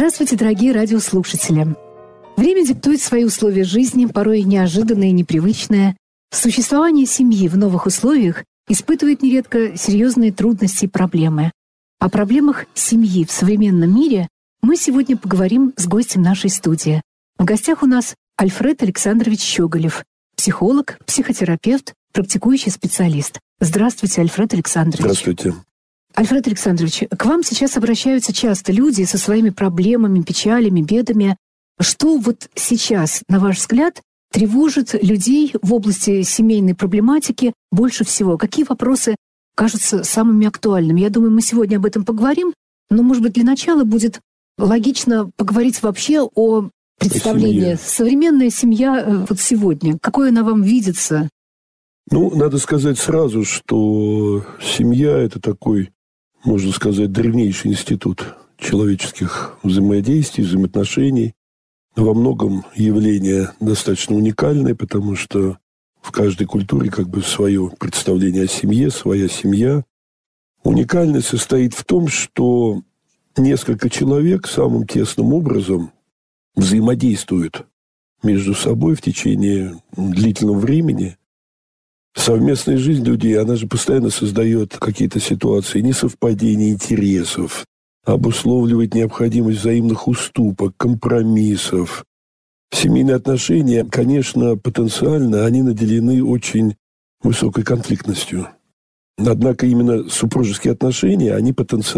Здравствуйте, дорогие радиослушатели! Время диктует свои условия жизни, порой неожиданные и непривычные. Существование семьи в новых условиях испытывает нередко серьезные трудности и проблемы. О проблемах семьи в современном мире мы сегодня поговорим с гостем нашей студии. В гостях у нас Альфред Александрович Щеголев, психолог, психотерапевт, практикующий специалист. Здравствуйте, Альфред Александрович. Здравствуйте. Альфред Александрович, к вам сейчас обращаются часто люди со своими проблемами, печалями, бедами. Что вот сейчас, на ваш взгляд, тревожит людей в области семейной проблематики больше всего? Какие вопросы кажутся самыми актуальными? Я думаю, мы сегодня об этом поговорим, но, может быть, для начала будет логично поговорить вообще о представлении. Современная семья вот сегодня. Какой она вам видится? Надо сказать сразу, что семья – это такой, можно сказать, древнейший институт человеческих взаимодействий, взаимоотношений. Во многом явление достаточно уникальное, потому что в каждой культуре свое представление о семье, своя семья. Уникальность состоит в том, что несколько человек самым тесным образом взаимодействуют между собой в течение длительного времени. Совместная жизнь людей, она же постоянно создает какие-то ситуации несовпадения интересов, обусловливает необходимость взаимных уступок, компромиссов. Семейные отношения, конечно, потенциально, они наделены очень высокой конфликтностью. Однако именно супружеские отношения, они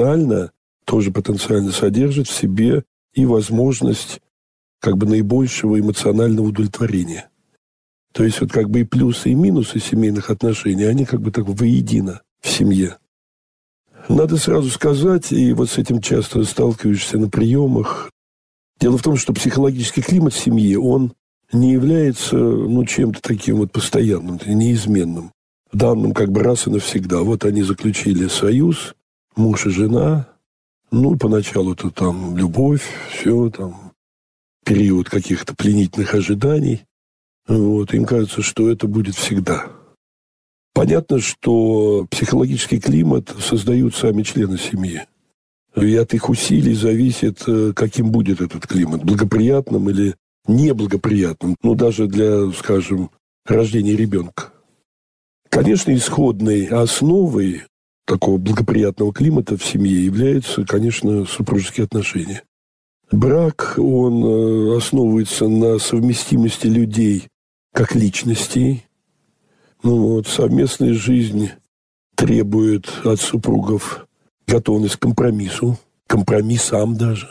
тоже потенциально содержат в себе и возможность наибольшего эмоционального удовлетворения. То есть и плюсы, и минусы семейных отношений, они воедино в семье. Надо сразу сказать, и вот с этим часто сталкиваешься на приемах. Дело в том, что психологический климат семьи, он не является чем-то таким постоянным, неизменным. Данным раз и навсегда. Вот они заключили союз, муж и жена. Поначалу это любовь, все период каких-то пленительных ожиданий. Им кажется, что это будет всегда. Понятно, что психологический климат создают сами члены семьи. И от их усилий зависит, каким будет этот климат. Благоприятным или неблагоприятным. Даже для, рождения ребенка. Конечно, исходной основой такого благоприятного климата в семье являются, конечно, супружеские отношения. Брак, он основывается на совместимости людей как личностей. Совместная жизнь требует от супругов готовность к компромиссу, компромиссам даже,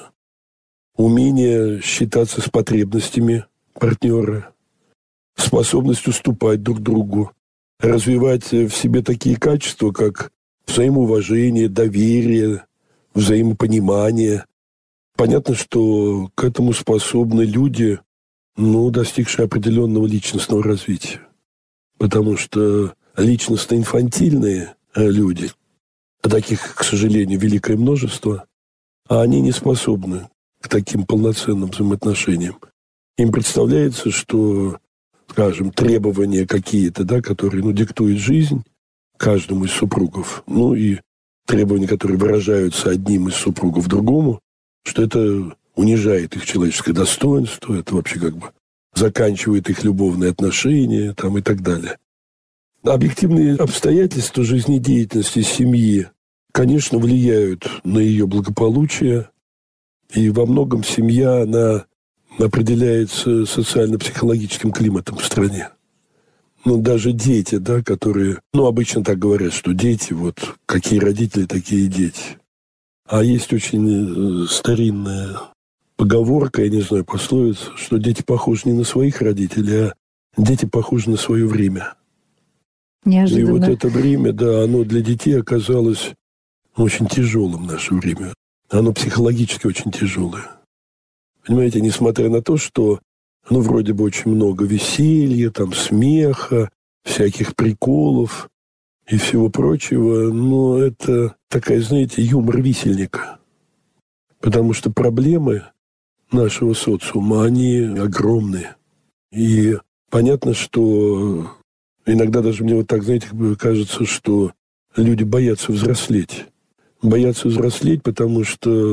умение считаться с потребностями партнера, способность уступать друг другу, развивать в себе такие качества, как взаимоуважение, доверие, взаимопонимание. Понятно, что к этому способны люди, достигшие определенного личностного развития. Потому что личностно-инфантильные люди, таких, к сожалению, великое множество, а они не способны к таким полноценным взаимоотношениям. Им представляется, что, требования какие-то, которые, диктует жизнь каждому из супругов, и требования, которые выражаются одним из супругов другому, что это унижает их человеческое достоинство, это вообще заканчивает их любовные отношения и так далее. Объективные обстоятельства жизнедеятельности семьи, конечно, влияют на ее благополучие, и во многом семья, она определяется социально-психологическим климатом в стране. Даже дети, которые, обычно так говорят, что дети, какие родители, такие дети. А есть очень старинная поговорка, я не знаю, пословица, что дети похожи не на своих родителей, а дети похожи на свое время. Неожиданно. И это время, оно для детей оказалось очень тяжелым в наше время. Оно психологически очень тяжелое. Понимаете, несмотря на то, что вроде бы очень много веселья, смеха, всяких приколов и всего прочего, но это такая, юмор висельника. Потому что проблемы нашего социума, они огромные. И понятно, что иногда даже мне кажется, что люди боятся взрослеть. Боятся взрослеть, потому что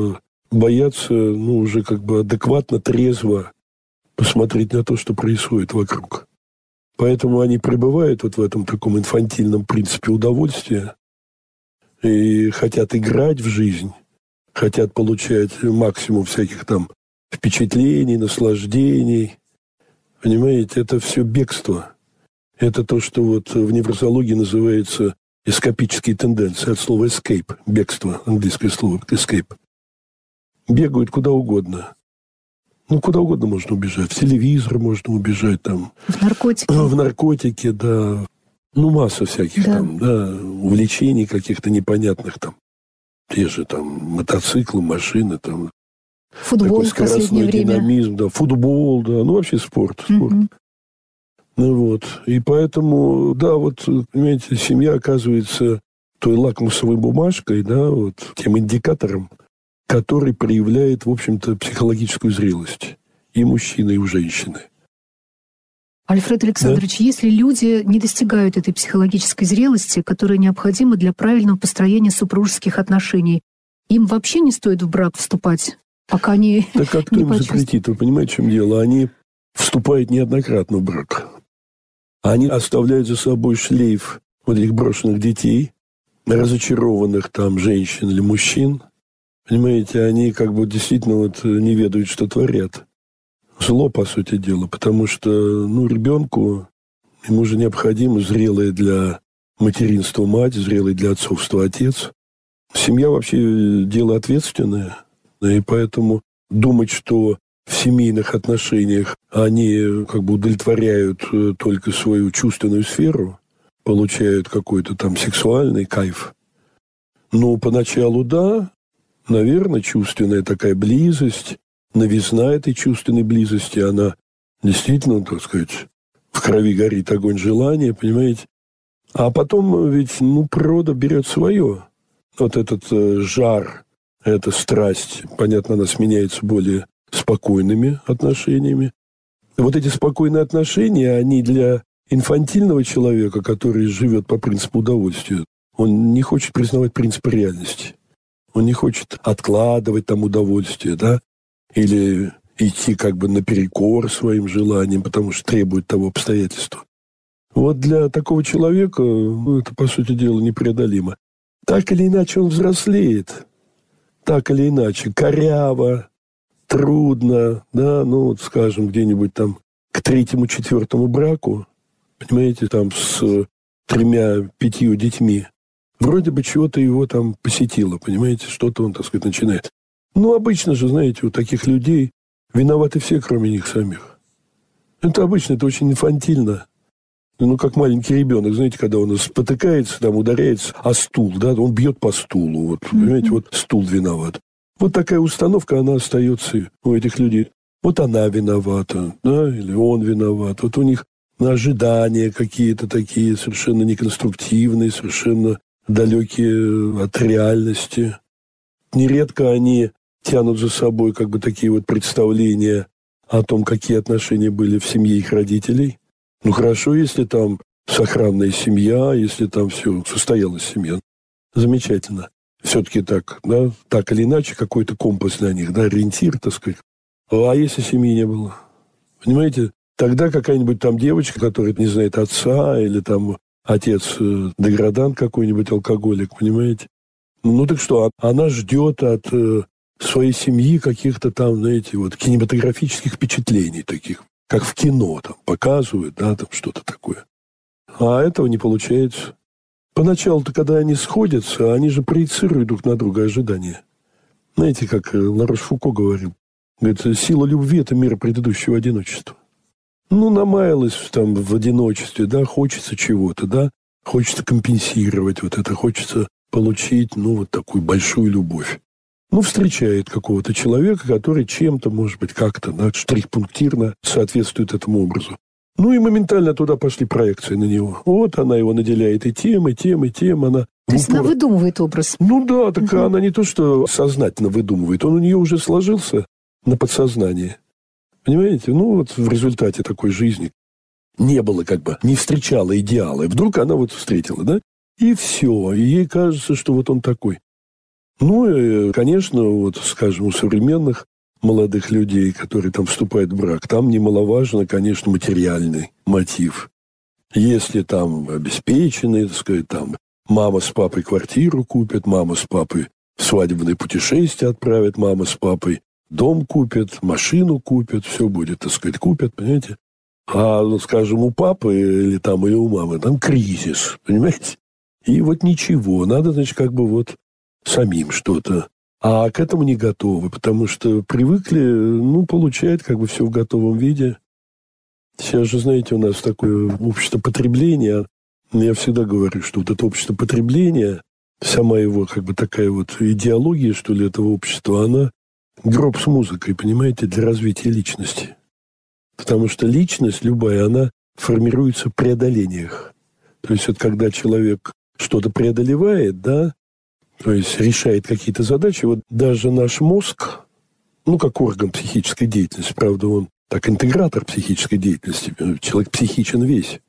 боятся, уже как бы адекватно, трезво посмотреть на то, что происходит вокруг. Поэтому они пребывают вот в этом таком инфантильном принципе удовольствия и хотят играть в жизнь, хотят получать максимум всяких там впечатлений, наслаждений. Понимаете, это все бегство. Это то, что вот в неврологии называется эскапические тенденции, от слова escape, бегство, английское слово escape. Бегают куда угодно. Куда угодно можно убежать. В телевизор можно убежать там. В наркотики. В наркотики, да. Масса всяких там, увлечений каких-то непонятных там. Те же там мотоциклы, машины там. Футбол в последнее время. Динамизм, да. Футбол, да. Вообще спорт. И поэтому, понимаете, семья оказывается той лакмусовой бумажкой, тем индикатором, который проявляет, в общем-то, психологическую зрелость и мужчины, и у женщины. Альфред Александрович, если люди не достигают этой психологической зрелости, которая необходима для правильного построения супружеских отношений, им вообще не стоит в брак вступать, пока они так как кто им запретит? Вы понимаете, в чем дело? Они вступают неоднократно в брак. Они оставляют за собой шлейф этих брошенных детей, разочарованных там женщин или мужчин. Понимаете, они как бы действительно не ведают, что творят. Зло, по сути дела, потому что, ребенку, ему же необходимо зрелая для материнства мать, зрелый для отцовства отец. Семья вообще дело ответственное, и поэтому думать, что в семейных отношениях они как бы удовлетворяют только свою чувственную сферу, получают какой-то там сексуальный кайф. Поначалу да, наверное, чувственная такая близость, новизна этой чувственной близости, она действительно, так сказать, в крови горит огонь желания, понимаете? А потом ведь, природа берет свое. Вот этот жар, эта страсть, понятно, она сменяется более спокойными отношениями. Вот эти спокойные отношения, они для инфантильного человека, который живет по принципу удовольствия, он не хочет признавать принцип реальности. Он не хочет откладывать там удовольствие, или идти как бы наперекор своим желаниям, потому что требует того обстоятельства. Вот для такого человека это, по сути дела, непреодолимо. Так или иначе он взрослеет. Так или иначе. Коряво, трудно, скажем, где-нибудь там к 3-4 браку, понимаете, там с 3-5 детьми. Вроде бы чего-то его там посетило, понимаете, что-то он, так сказать, начинает. Обычно же, знаете, у таких людей виноваты все, кроме них самих. Это обычно, это очень инфантильно. Как маленький ребенок, знаете, когда он спотыкается, там ударяется о стул, он бьет по стулу, понимаете, стул виноват. Вот такая установка, она остается у этих людей. Вот она виновата, или он виноват. Вот у них ожидания какие-то такие совершенно неконструктивные, совершенно далекие от реальности. Нередко они тянут за собой как бы такие вот представления о том, какие отношения были в семье их родителей. Хорошо, если там сохранная семья, если там все состоялась семья. Замечательно. Все-таки так, так или иначе, какой-то компас для них, ориентир, так сказать. А если семьи не было? Понимаете, тогда какая-нибудь там девочка, которая не знает отца, или там отец деградант какой-нибудь, алкоголик, понимаете? Так что, она ждет от своей семьи каких-то там, знаете, кинематографических впечатлений таких, как в кино там показывают, там что-то такое. А этого не получается. Поначалу-то, когда они сходятся, они же проецируют друг на друга ожидания. Знаете, как Ларош Фуко говорил, говорит, сила любви – это мера предыдущего одиночества. Намаялась там в одиночестве, хочется чего-то, хочется компенсировать это, хочется получить, такую большую любовь. Встречает какого-то человека, который чем-то, может быть, как-то, штрих-пунктирно соответствует этому образу. И моментально туда пошли проекции на него. Вот она его наделяет и тем. Она То есть она выдумывает образ? Так она не то, что сознательно выдумывает, он у нее уже сложился на подсознании. Понимаете? В результате такой жизни не было не встречала идеала. И вдруг она встретила, и все. И ей кажется, что он такой. Ну, и, конечно, вот, скажем, у современных молодых людей, которые там вступают в брак, там немаловажно, конечно, материальный мотив. Если там обеспеченные, так сказать, там мама с папой квартиру купят, мама с папой в свадебное путешествие отправят, мама с папой дом купят, машину купят, все будет, так сказать, купят, понимаете? А, ну, скажем, у папы или у мамы там кризис, понимаете? И вот ничего, надо, значит, как бы вот самим что-то. А к этому не готовы, потому что привыкли, ну, получать как бы все в готовом виде. Сейчас же, знаете, у нас такое общество потребления. Я всегда говорю, что вот это общество потребления, сама его как бы такая вот идеология, что ли, этого общества, она гроб с музыкой, понимаете, для развития личности. Потому что личность любая, она формируется в преодолениях. То есть вот когда человек что-то преодолевает, да, то есть решает какие-то задачи, вот даже наш мозг, ну, как орган психической деятельности, правда, он так интегратор психической деятельности, человек психичен весь,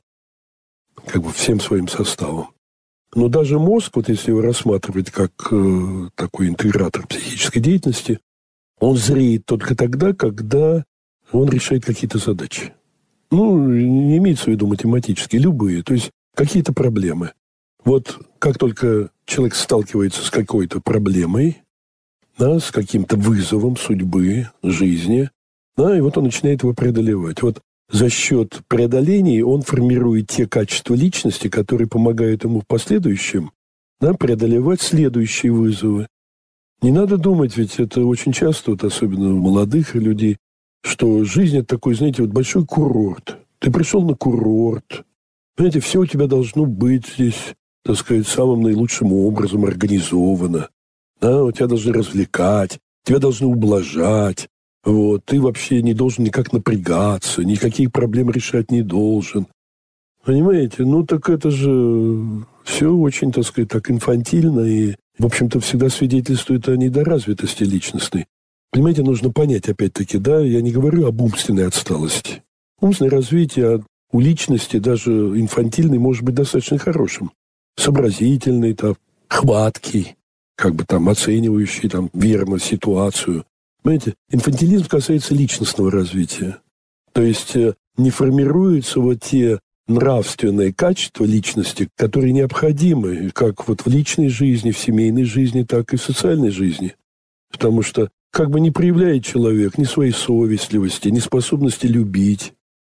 как бы всем своим составом. Но даже мозг, вот если его рассматривать как такой интегратор психической деятельности, он зреет только тогда, когда он решает какие-то задачи. Ну, не имеется в виду математические, любые, то есть какие-то проблемы. Вот как только человек сталкивается с какой-то проблемой, да, с каким-то вызовом судьбы, жизни, да, и вот он начинает его преодолевать. Вот за счет преодолений он формирует те качества личности, которые помогают ему в последующем, да, преодолевать следующие вызовы. Не надо думать, ведь это очень часто, вот особенно у молодых людей, что жизнь – это такой, знаете, вот большой курорт. Ты пришел на курорт, знаете, все у тебя должно быть здесь, так сказать, самым наилучшим образом организовано. Да, тебя должны развлекать, тебя должны ублажать. Вот, ты вообще не должен никак напрягаться, никаких проблем решать не должен. Понимаете? Ну, так это же все очень, так сказать, так инфантильно и, в общем-то, всегда свидетельствует о недоразвитости личностной. Понимаете, нужно понять, опять-таки, да, я не говорю об умственной отсталости. Умственное развитие у личности, даже инфантильной, может быть достаточно хорошим. Сообразительный, там, хваткий, как бы там оценивающий там верно ситуацию. Понимаете, инфантилизм касается личностного развития. То есть не формируются вот те нравственные качества личности, которые необходимы как вот в личной жизни, в семейной жизни, так и в социальной жизни. Потому что как бы не проявляет человек ни своей совестливости, ни способности любить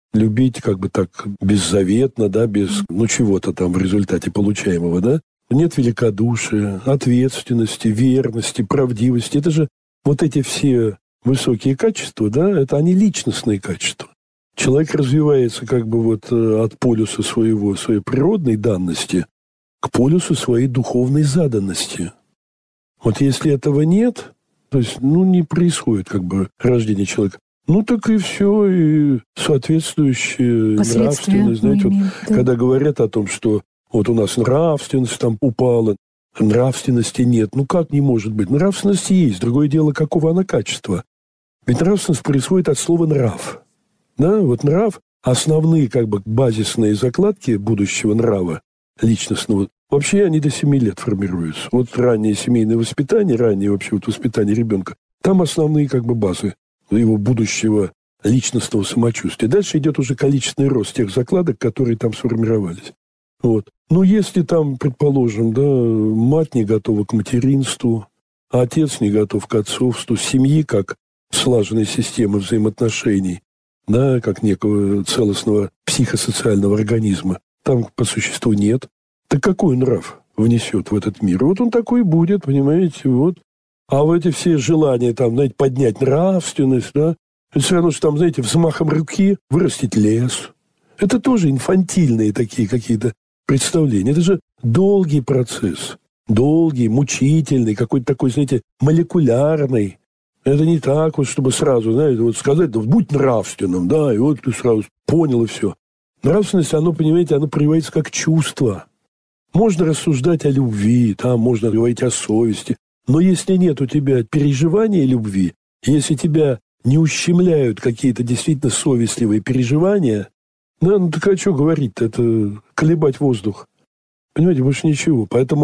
как бы так беззаветно, да, без, ну, чего-то там в результате получаемого, да, нет великодушия, ответственности, верности, правдивости. Это же вот эти все высокие качества, да, это они личностные качества. Человек развивается как бы вот от полюса своей природной данности к полюсу своей духовной заданности. Вот если этого нет, то есть, ну, не происходит как бы рождение человека, ну, так и все, и соответствующая нравственность. Знаете, вот, да. Когда говорят о том, что вот у нас нравственность там упала, нравственности нет. Ну, как не может быть? Нравственность есть. Другое дело, какого она качества. Ведь нравственность происходит от слова «нрав». Да, вот нрав, основные как бы базисные закладки будущего нрава личностного, вообще они до 7 лет формируются. Вот раннее семейное воспитание, раннее вообще вот воспитание ребенка, там основные как бы базы его будущего личностного самочувствия. Дальше идет уже количественный рост тех закладок, которые там сформировались. Вот. Ну, если там, предположим, да, мать не готова к материнству, а отец не готов к отцовству, семьи как слаженной системы взаимоотношений, да, как некого целостного психосоциального организма, там по существу нет. Так какой нрав внесет в этот мир? Вот он такой и будет, понимаете, вот. А в эти все желания, там, знаете, поднять нравственность, да, это все равно, что там, знаете, взмахом руки вырастить лес. Это тоже инфантильные такие какие-то представления. Это же долгий процесс. Долгий, мучительный, какой-то такой, знаете, молекулярный. Это не так вот, чтобы сразу, знаете, вот сказать, да, будь нравственным, да, и вот ты сразу понял и все. Нравственность, оно, понимаете, оно проявляется как чувство. Можно рассуждать о любви, там можно говорить о совести. Но если нет у тебя переживания любви, если тебя не ущемляют какие-то действительно совестливые переживания, ну так а что говорить-то? Это колебать воздух. Понимаете, больше ничего. Поэтому